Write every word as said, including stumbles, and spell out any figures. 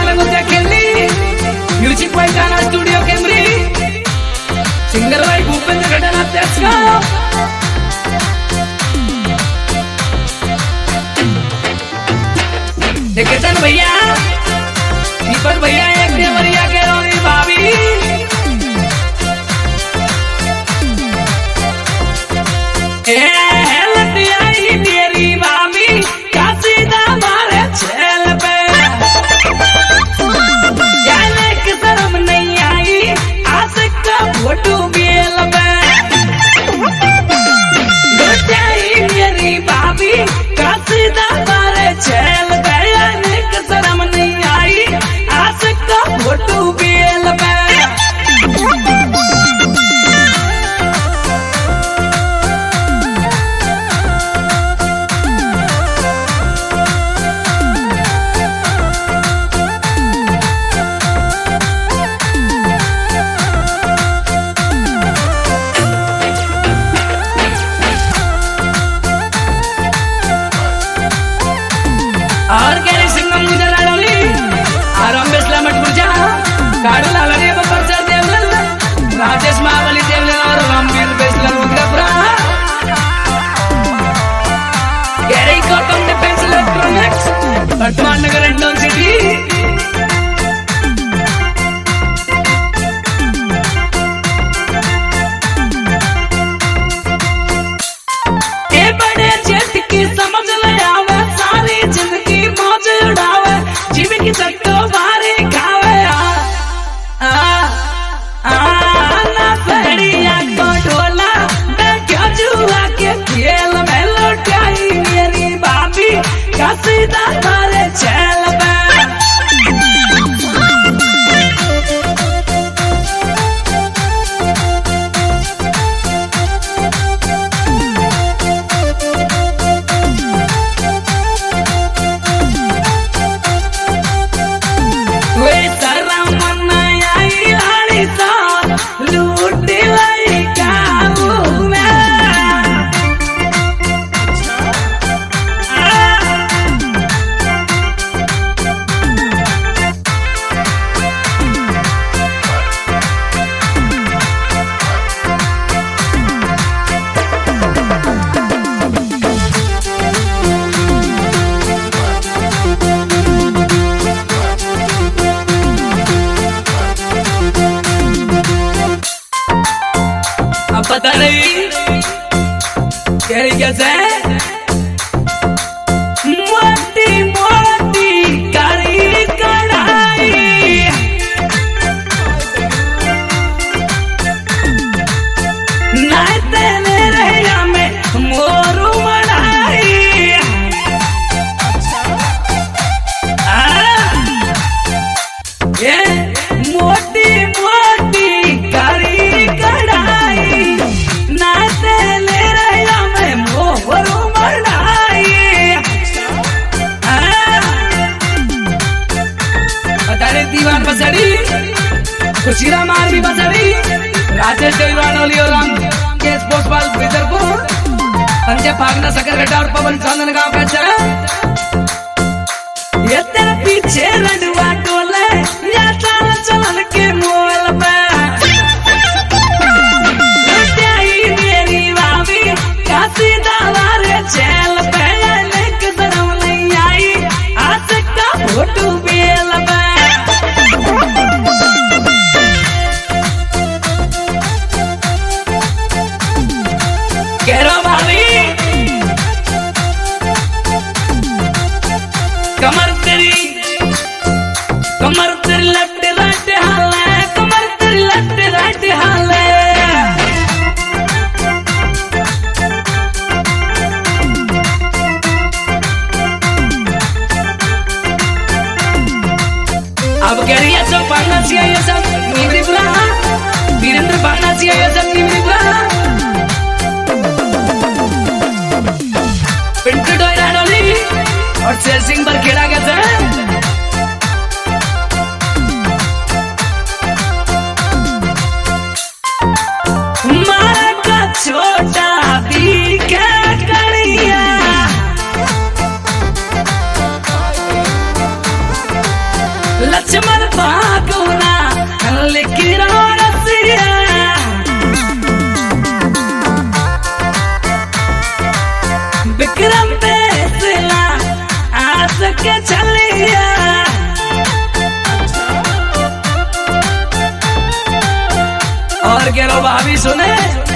गाना को खेली म्यूजिक बाय गाना स्टूडियो कैमरी सिंगर बाय भूपेंद्र घटना अध्यक्ष केतन भैया दीपक भैया एक देवरिया के रोनी भाभी और कैरी सिंगम गुजर आलोली आराम बेसला मट गुजा काडू लालने बपर सर देवल राजेश महाबली देवल और रामवीर बेसला रुद्रपुरा कैरी गौतम डिफेंस इलेक्ट्रॉनिक्स वर्तमान नगर एंडोन सिटी ए बड़े जेठ की समझ ले आवे सारी जिंदगी उड़ावे जीवन की चट्टो बारी खावे आ आ ना पहड़िया को ढोला मैं क्या जुआ के खेल में लौटाई मेरी भाभी का सीधा मारे चैल में पता नहीं कैरी कैसे मोटी मोटी कड़ी कढ़ाई नाते मेरे में मोरू मढ़ाई ये मोटी मोटी कड़ी कढ़ाई नाते ले रहा मैं मोरू मढ़ाई बता रे दीवान बसड़ी खुशीरा मार भी बसड़ी राजेश देवानोली और राम के स्पोर्ट्स बॉल बिदरपुर संजय फागना सकरगड्ढा और पवन चंदन गांव का चल ये तेरे पीछे रंडवा टोले या चल चल के मोल पे लुटाई मेरी भाभी का सीधा मारे चैल पे लेक धर्म नहीं आई आज का फोटो बेल पे कमर तेरी कमर तेरी लट लट हाले कमर तेरी लट लट हाले अब कह रही है सब पाना चाहिए ये सब निमरी बुला वीरेंद्र पाना चाहिए ये सब निमरी बुला पिंटू डोयरा डोली और शेर सिंह पर खेला गया था मारा का छोटा भी क्या करिया लक्ष्मण फागुना लिखिरो रसिया विक्रम बेसला आस के चलिया और गेलो भाभी सुने